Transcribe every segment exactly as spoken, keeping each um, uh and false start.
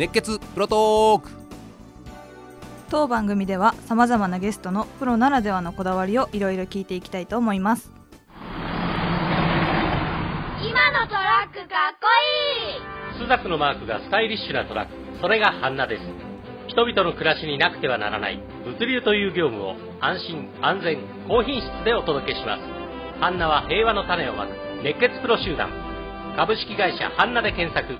熱血プロトーク。 当番組ではさまざまなゲストのプロならではのこだわりをいろいろ聞いていきたいと思います。 今のトラックかっこいい。 スザクのマークがスタイリッシュなトラック、それがハンナです。人々の暮らしになくてはならない物流という業務を安心安全高品質でお届けします。ハンナは平和の種をまく熱血プロ集団、株式会社ハンナで検索。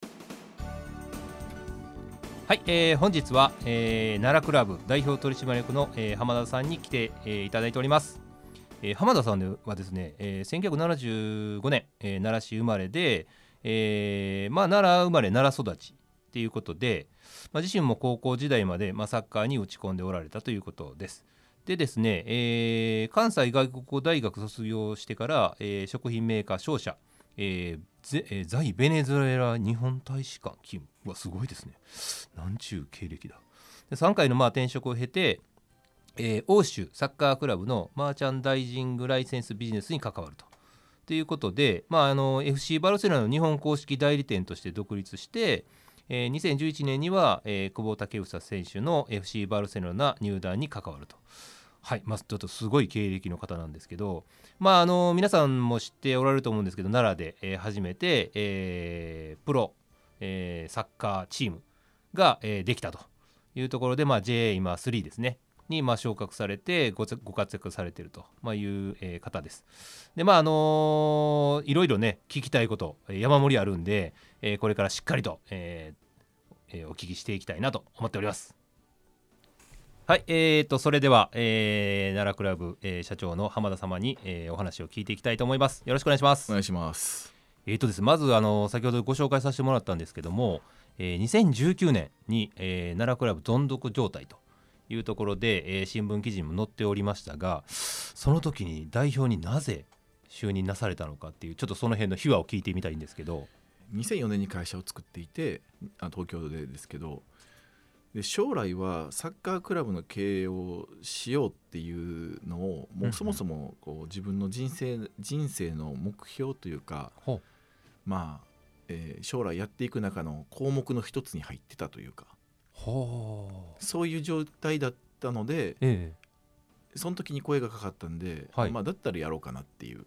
はい、えー、本日は、えー、奈良クラブ代表取締役の、えー、浜田さんに来て、えー、いただいております。えー、浜田さんはですね、えー、せんきゅうひゃくななじゅうごねん、えー、奈良市生まれで、えーまあ、奈良生まれ奈良育ちということで、まあ、自身も高校時代まで、まあ、サッカーに打ち込んでおられたということです。でですね、えー、関西外国語大学卒業してから、えー、食品メーカー商社、えーえー、在ベネズエラ日本大使館勤務はすごいですね。なんちゅう経歴だ。でさんかいのまあ転職を経て、えー、欧州サッカークラブのマーチャンダイジングライセンスビジネスに関わるとということで、まあ、あの エフシー バルセロナの日本公式代理店として独立して、えー、にせんじゅういちねんには、えー、久保建英選手の エフシー バルセロナ入団に関わると。はい、まあ、ちょっとすごい経歴の方なんですけど、まあ、あの皆さんも知っておられると思うんですけど、奈良で、えー、初めて、えー、プロ、えー、サッカーチームが、えー、できたというところで、まあ、ジェーエー 今スリーですねに、まあ、昇格されて ご, ご活躍されていると、まあ、いう、えー、方です。で、まああのー、いろいろね聞きたいこと山盛りあるんで、えー、これからしっかりと、えーえー、お聞きしていきたいなと思っております。はい、えー、とそれでは、えー、奈良クラブ、えー、社長の浜田様に、えー、お話を聞いていきたいと思います。よろしくお願いします。 お願いします。 えーとですね、まずあの先ほどご紹介させてもらったんですけども、えー、にせんじゅうきゅうねんに、えー、奈良クラブどん底状態というところで、えー、新聞記事にも載っておりましたが、その時に代表になぜ就任なされたのかっていう、ちょっとその辺の秘話を聞いてみたいんですけど。 にせんよねんに会社を作っていて、あ東京でですけど、で将来はサッカークラブの経営をしようっていうのをもうそもそもこう自分の人生、人生の目標というか、まあ、えー、将来やっていく中の項目の一つに入ってたというか、ほうそういう状態だったので、ええ、その時に声がかかったんで、はい、まあ、だったらやろうかなっていう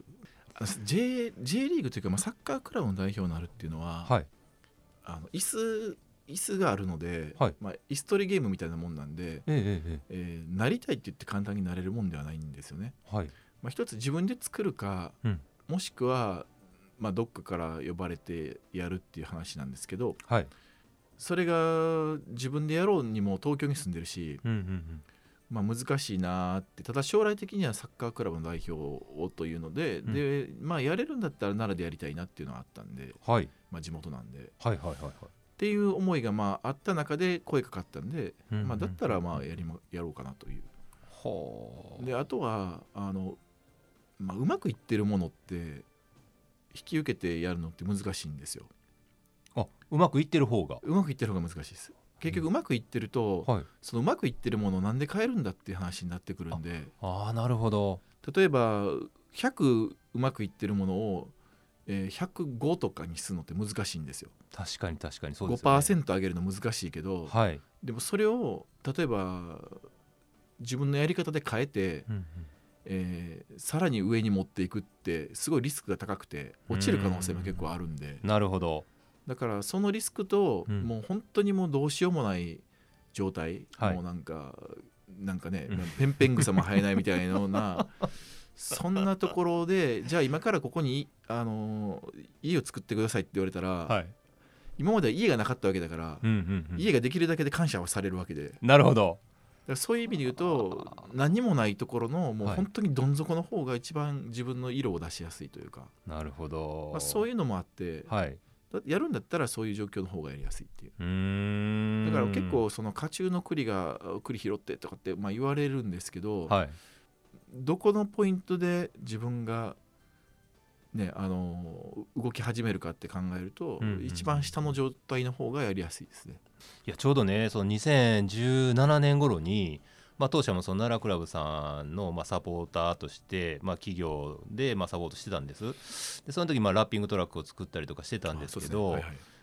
J, J リーグというか、まあ、サッカークラブの代表になるっていうのは、はい、あの椅子椅子があるので、はい、まあ、椅子取りゲームみたいなもんなんで、えええー、なりたいって言って簡単になれるもんではないんですよね。はい、まあ、一つ自分で作るか、うん、もしくは、まあ、どっかから呼ばれてやるっていう話なんですけど、はい、それが自分でやろうにも東京に住んでるし、うんうんうん、まあ、難しいなって。ただ将来的にはサッカークラブの代表をというので、うん、で、まあ、やれるんだったら奈良でやりたいなっていうのがあったんで、はい、まあ、地元なんで、はいはいはいはい、っていう思いがまああった中で声かかったんで、うんうんうん、まあ、だったらまあ や, りもやろうかなという。はであとはあの、まあ、うまくいってるものって引き受けてやるのって難しいんですよ。 あ、うまくいってる方がうまくいってる方が難しいです。結局うまくいってると、うんはい、そのうまくいってるものをなんで変えるんだっていう話になってくるんで、 ああ、なるほど。 例えばひゃくうまくいってるものをえー、ひゃくごとかにするのって難しいんですよ。 確かに確かにそうですよね。 ごパーセント 上げるの難しいけど、はい、でもそれを例えば自分のやり方で変えて、うんうん、えー、さらに上に持っていくってすごいリスクが高くて落ちる可能性も結構あるんで、 なるほど。 だからそのリスクと、うん、もう本当にもうどうしようもない状態、はい、もうなんかなんかね、うん、ペンペン草も生えないみたいなようなそんなところで、じゃあ今からここに、あのー、家を作ってくださいって言われたら、はい、今までは家がなかったわけだから、うんうんうん、家ができるだけで感謝はされるわけで。 なるほど。 だからそういう意味で言うと何もないところのもう本当にどん底の方が一番自分の色を出しやすいというか、 なるほど、 まあ、そういうのもあって、はい、やるんだったらそういう状況の方がやりやすいっていう。うーん、だから結構その家中の栗が栗拾ってとかってまあ言われるんですけど、はい、どこのポイントで自分が、ね、あの動き始めるかって考えると、うんうん、一番下の状態の方がやりやすいですね。 いやちょうどね、そのにせんじゅうななねん頃に、まあ、当社もその奈良クラブさんのまあサポーターとして、まあ、企業でまあサポートしてたんです。でその時まあラッピングトラックを作ったりとかしてたんですけど、はいはい、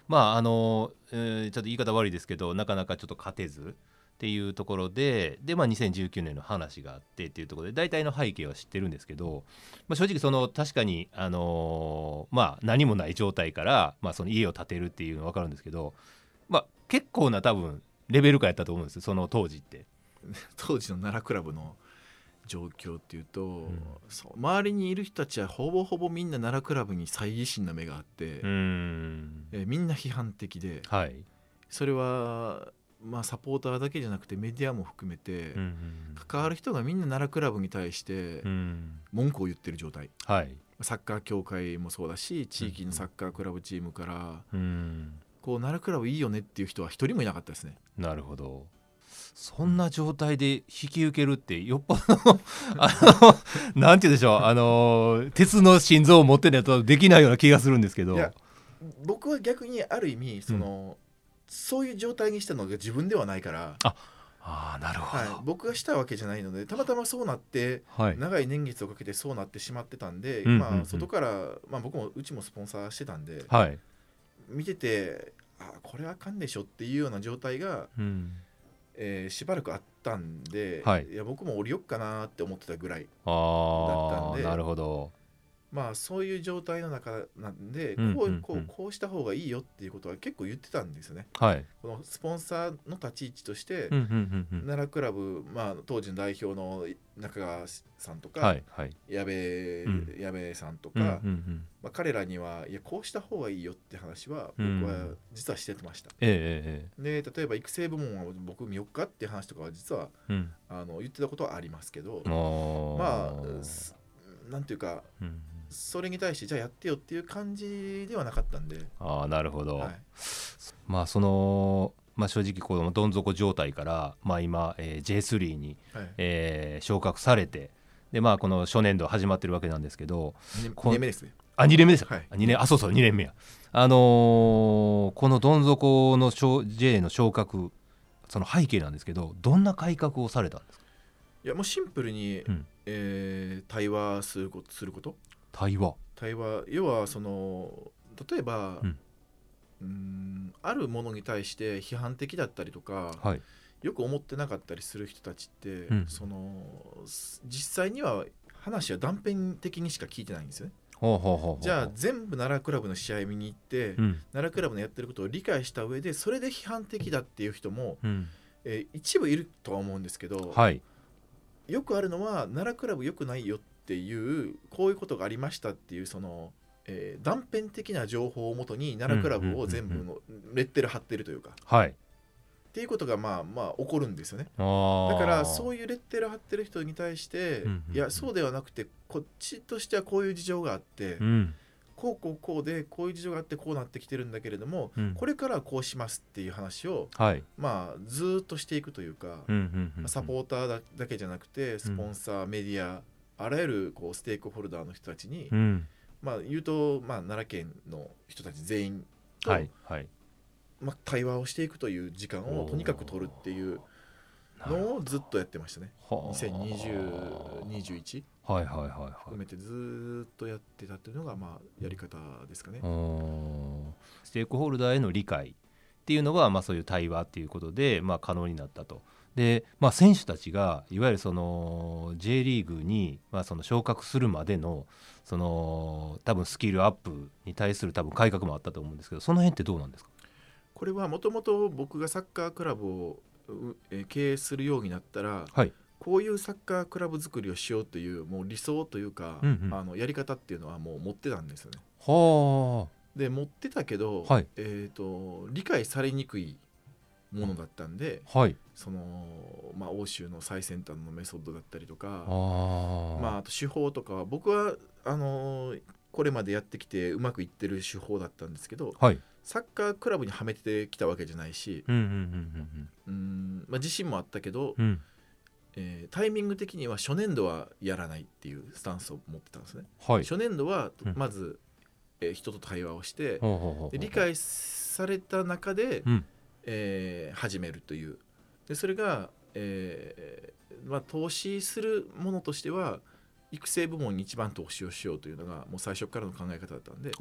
まああの、えーちょっと言い方悪いですけどなかなかちょっと勝てずっていうところでで、まあ、にせんじゅうきゅうねんの話があってっていうところで大体の背景は知ってるんですけど、まあ、正直その確かに、あのーまあ、何もない状態から、まあ、その家を建てるっていうのは分かるんですけど、まあ、結構な多分レベル感やったと思うんですよその当時って。 当時の奈良クラブの状況っていうと、 んそう周りにいる人たちはほぼほぼみんな奈良クラブに猜疑心な目があって、 うーんえーみんな批判的で、 はいそれは、まあ、サポーターだけじゃなくてメディアも含めて、 うんうん関わる人がみんな奈良クラブに対してうん文句を言ってる状態、 はいサッカー協会もそうだし地域のサッカークラブチームからうんこう奈良クラブいいよねっていう人は一人もいなかったですね。 なるほど。そんな状態で引き受けるってよっぽどあのなんて言うんでしょう、あの鉄の心臓を持ってないとできないような気がするんですけど。 いや僕は逆にある意味その、うん、そういう状態にしたのが自分ではないから、 ああなるほど、 はい、僕がしたわけじゃないのでたまたまそうなって、 はい、 長い年月をかけてそうなってしまってたんで、 うんうんうんまあ、外から、まあ、僕もうちもスポンサーしてたんで、 はい見ててあこれはあかんでしょっていうような状態が、 うんえーしばらくあったんで、 はい、 いや僕も降りよっかなって思ってたぐらいあだったんで、 なるほど、 まあそういう状態の中なんで、 うんうんうんこうこうこうした方がいいよっていうことは結構言ってたんですよね。 はい、 このスポンサーの立ち位置として、 うんうんうんうん、 奈良クラブ、まあ、当時の代表の中川さんとか、 はいはい、 矢部、 うん矢部さんとか、 うんうんうんまあ、彼らにはいやこうした方がいいよって話はうん僕は実はしてました。 えええで例えば育成部門は僕見よっかっていう話とかは実はえうんあの言ってたことはありますけど、 あまあすなんていうかうんそれに対してじゃあやってよっていう感じではなかったんで、 あなるほど、 はい、 まあそのまあ、正直このどん底状態から、まあ、今、えー、ジェイスリー に、 はいえー昇格されてで、まあ、この初年度始まってるわけなんですけどにこねんめですね。 あにねんめですか、 はいにねんあそうそうにねんめや、あのーこのどん底の J の昇格その背景なんですけどどんな改革をされたんですか。 いやもうシンプルに、 うんえー対話することすること対話対話要はその例えば、 うんうーんあるものに対して批判的だったりとか、 はいよく思ってなかったりする人たちって、 うんその実際には話は断片的にしか聞いてないんですよね。 ほうほうほうほうじゃあ全部奈良クラブの試合見に行って、 うん奈良クラブのやってることを理解した上でそれで批判的だっていう人も、 うんえー一部いるとは思うんですけど、 はいよくあるのは奈良クラブ良くないよっていうこういうことがありましたっていうその、えー断片的な情報をもとに奈良クラブを全部のレッテル貼ってるというか、 はいっていうことがまあまあ起こるんですよね。 あだからそういいうレッテル貼ってる人に対して、 うんうんうんいやそうではなくてこっちとしてはこういう事情があって、 うんこうこうこうでこういう事情があってこうなってきてるんだけれども、 うんこれからはこうしますっていう話をはいまあずーっとしていくというか、 うんうんうんサポーターだだけじゃなくてスポンサー、メディアあらゆるこうステークホルダーの人たちに、 うんまあ言うと、まあ、奈良県の人たち全員と、 はいはいまあ、対話をしていくという時間をとにかく取るっていうのをずっとやってましたね。 はあにせんにじゅう、にじゅういちはいはいはいはい含めてずーっとやってたっていうのがまあやり方ですかね。 うーんステークホルダーへの理解っていうのが、まあ、そういう対話っていうことで、まあ、可能になったと。で、まあ、選手たちがいわゆるその J リーグに、まあ、その昇格するまでのその多分スキルアップに対する多分改革もあったと思うんですけどその辺ってどうなんですか。 これはもともと僕がサッカークラブをうえー経営するようになったら、 はいこういうサッカークラブ作りをしようというもう理想というか、 うんうんあのやり方っていうのはもう持ってたんですよね。 はで持ってたけど、 はいえー、と理解されにくいものだったんで、 あはいそのまあ、欧州の最先端のメソッドだったりとか、 あまあ、あと手法とかは僕はあのーこれまでやってきてうまくいってる手法だったんですけど、 はいサッカークラブにはめてきたわけじゃないし、 うんうんうんうーん、まあ、自信もあったけど、 うんうんえータイミング的には初年度はやらないっていうスタンスを持ってたんですね。 はい初年度はうんまず、えー人と対話をして、 ほうほうほうほうで理解された中で、 うんえー始めるという。でそれが、えーまあ、投資するものとしては育成部門に一番投資をしようというのがもう最初からの考え方だったんで、 あ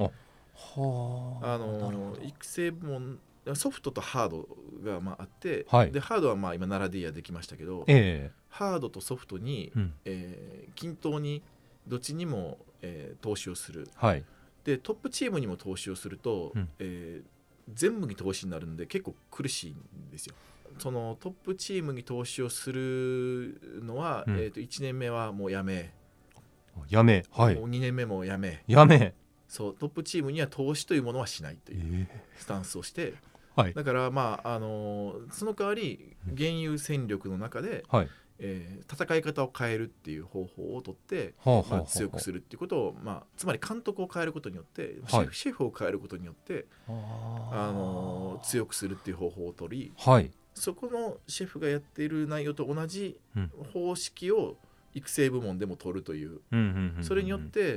はあ、 あの育成部門ソフトとハードがまああって、 はい、 でハードはまあ今奈良でやできましたけど、 えー、 ハードとソフトに、 うんえー、均等にどっちにも、えー、投資をする、 はい、 でトップチームにも投資をすると、うんえー、全部に投資になるんで結構苦しいんですよ。そのトップチームに投資をするのは、うんえー、といちねんめはもうやめやめ、はい、 もうにねんめもやめやめそうトップチームには投資というものはしないというスタンスをして、えーはい、だからまあ、あのー、その代わり現有戦力の中で、はいえー、戦い方を変えるっていう方法をとって、はあまあ、強くするっていうことを、まあ、つまり監督を変えることによって、はい、シェフ、シェフを変えることによって、はああのー、強くするっていう方法を取り、はい、そこのシェフがやっている内容と同じ方式を育成部門でも取るという、うん、それによって、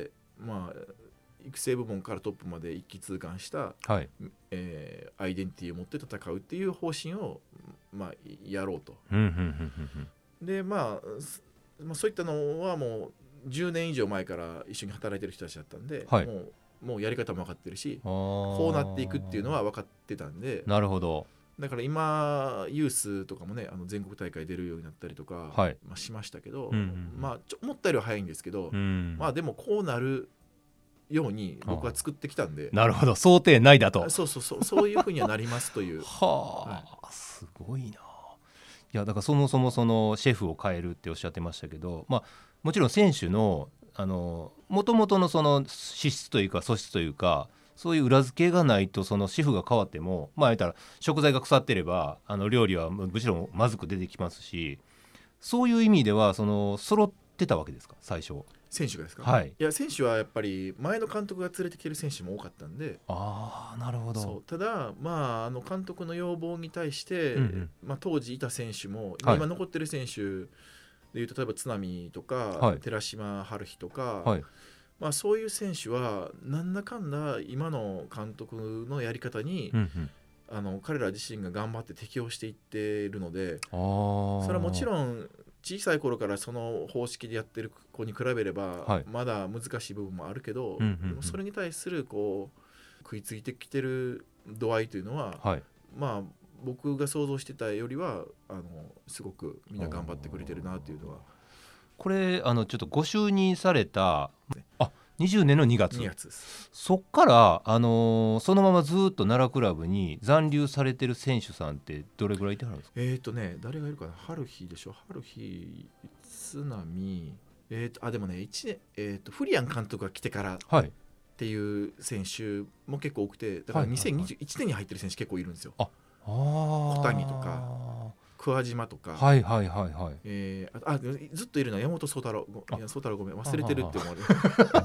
まあ、育成部門からトップまで一気通貫した、はいえー、アイデンティティを持って戦うっていう方針を、まあ、やろうと。で、まあ、まあそういったのはもうじゅうねん以上前から一緒に働いてる人たちだったんで、はい、もう、もうやり方も分かってるしこうなっていくっていうのは分かってたんで、 なるほど。 だから今ユースとかもねあの全国大会出るようになったりとか、はいまあ、しましたけど、うんうん、まあ、ちょ思ったよりは早いんですけど、うん、まあでもこうなるように僕は作ってきたんで、 なるほど想定内だとそうそうそうそういうふうにはなりますというはあ、はい、すごいな。いやだからそもそもそのシェフを変えるっておっしゃってましたけど、まあ、もちろん選手のあの元々のその資質というか素質というかそういう裏付けがないとそのシェフが変わってもまあ言ったら食材が腐ってればあの料理はむしろまずく出てきますし、そういう意味ではその揃ってたわけですか最初。 選手がですか、 はい、 いや選手はやっぱり前の監督が連れてきてる選手も多かったんで、 ああなるほど。 そうただ、まあ、あの監督の要望に対して、うんうんまあ、当時いた選手も、はい、今残ってる選手でいうと例えば津波とか、はい、寺島春日とか、はいまあ、そういう選手はなんだかんだ今の監督のやり方に、うんうん、あの彼ら自身が頑張って適応していっているので、あそれはもちろん小さい頃からその方式でやってる子に比べれば、はい、まだ難しい部分もあるけど、うんうんうん、でもそれに対するこう食いついてきてる度合いというのは、はい、まあ僕が想像してたよりはあのすごくみんな頑張ってくれてるなというのは。 これあのちょっとご就任されたあにじゅうねんのにがつ、 にがつですそっから、あのー、そのままずっと奈良クラブに残留されてる選手さんってどれぐらいいてはるんですか。 えーとね誰がいるかな。春日でしょ。春日津波えーとあでもねいちねん、えーとフリアン監督が来てからっていう選手も結構多くて、だからにせんにじゅういちねんに入ってる選手結構いるんですよ。ああ小谷とか桑島とか、 はいはいはいはい、 えー、あ, あずっといるのは山本宗太郎。いや宗太郎ごめん忘れてるって思われる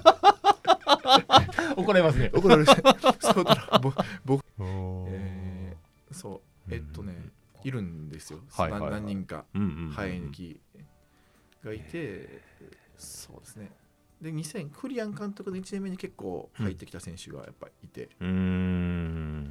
怒られますね。 怒られる。宗太郎ぼ僕、えー、そうえっとね、うん、いるんですよ、はいはいはい、何人か生え抜きがいて、そうですね。でにせんクリアン監督のいちねんめに結構入ってきた選手がやっぱりいて、うん、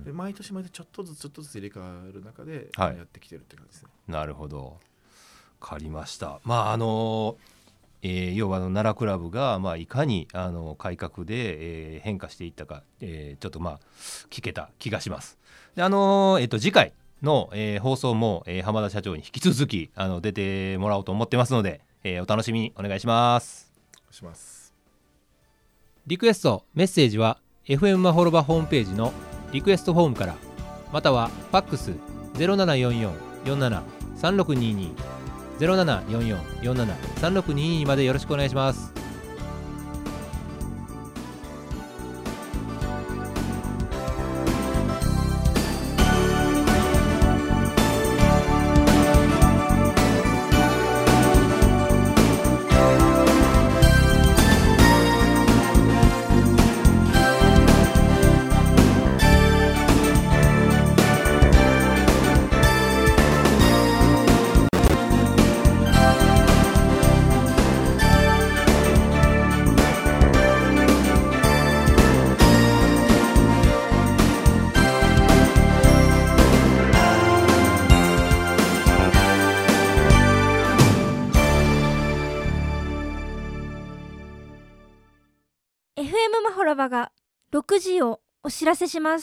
で毎年毎年ちょっとずつちょっとずつ入れ替わる中でやってきてるって感じですね、 はい、なるほど分かりました。まああのえー、要はあの奈良クラブが、まあ、いかにあの改革で、えー、変化していったか、えー、ちょっとまあ聞けた気がします。であのーえっと、次回の、えー、放送も、えー、浜田社長に引き続きあの出てもらおうと思ってますので、えー、お楽しみにお願いします。 お願いします。 リクエストメッセージは エフエム マホロバホームページのリクエストフォームから、またはファックス ゼロななよんよんよんななさんろくにに ゼロななよんよんよんななさんろくににまでよろしくお願いします。 エフエム マホロバがろくじをお知らせします。